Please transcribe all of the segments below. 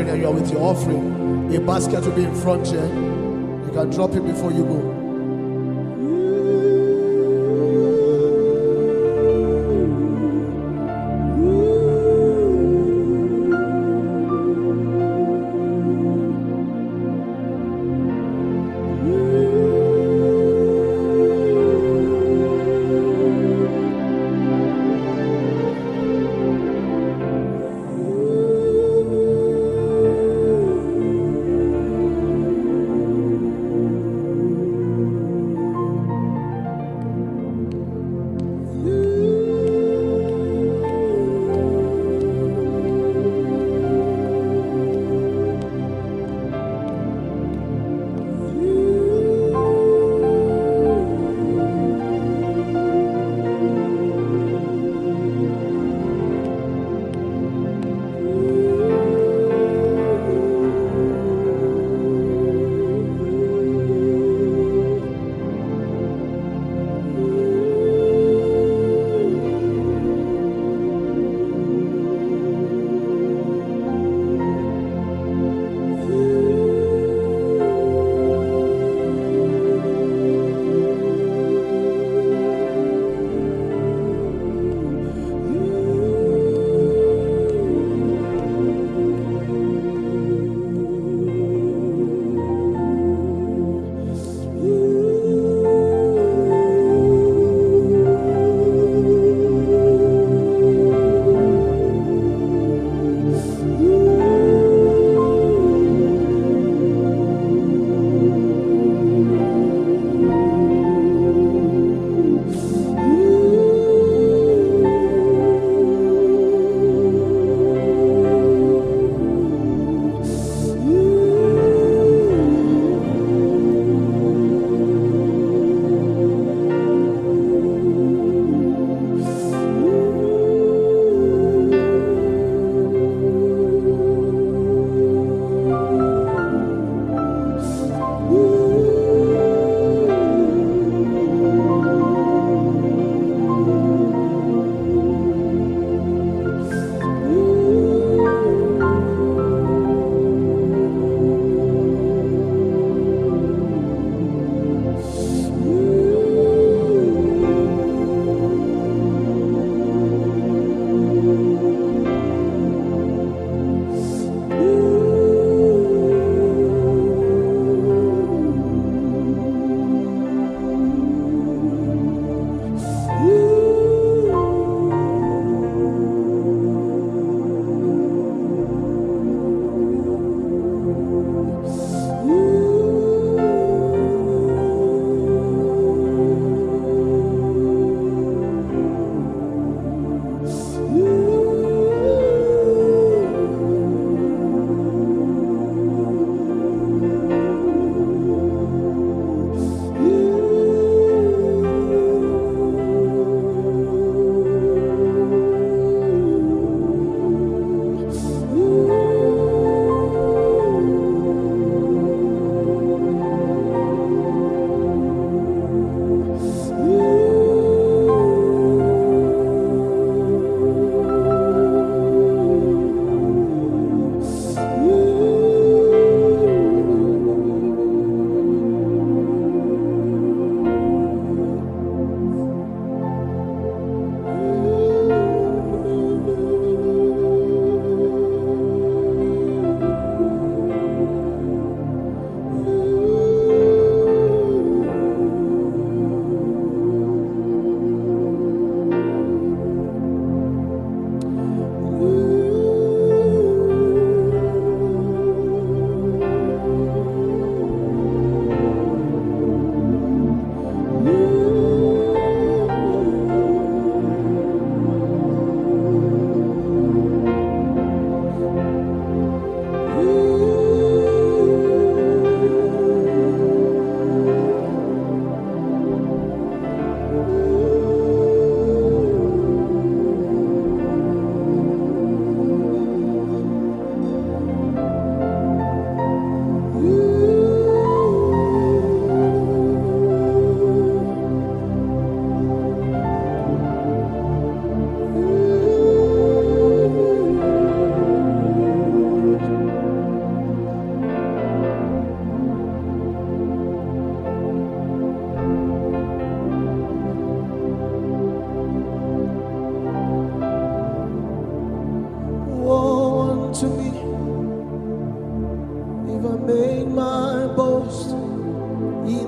offering and you are with your offering, a basket will be in front here. You can drop it before you go.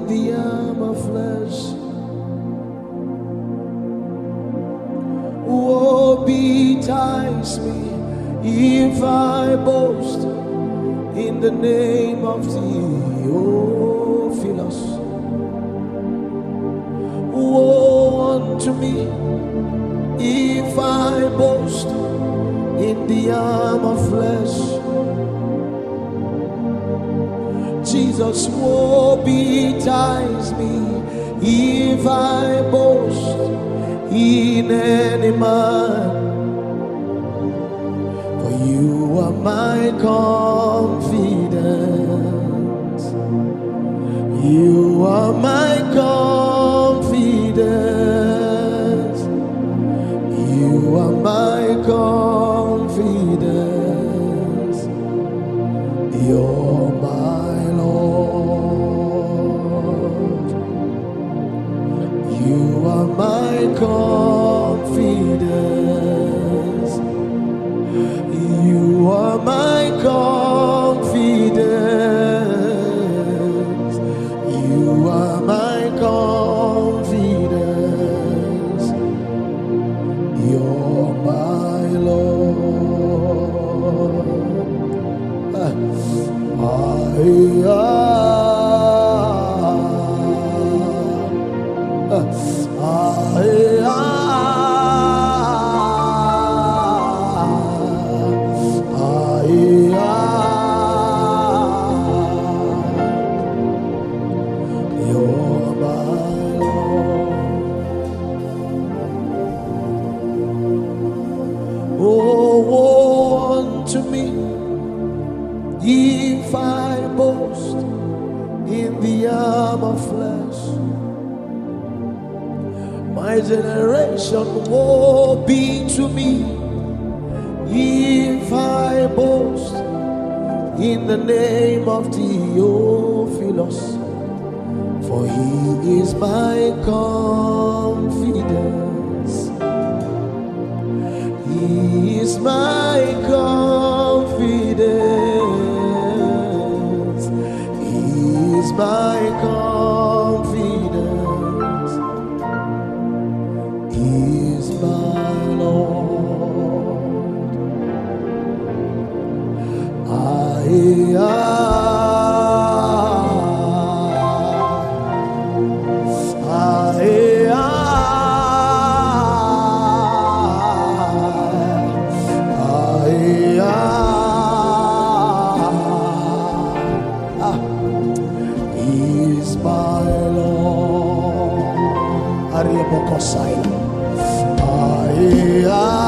the armor flesh. Woe betides me if I boast in the name of Theophilus. Woe unto me if I boast in the armor flesh. Jesus, woe betides me if I boast in any man. For you are my confidence. You are my confidence. You are my confidence. You're my Lord. You are my confidence. You are my confidence. You are my confidence. You're my Lord. To me, if I boast in the arm of flesh, my generation woe be to me if I boast in the name of Theophilus, for he is my confidence. He is my confidence. He is my confidence. He is my Lord. Is my Lord.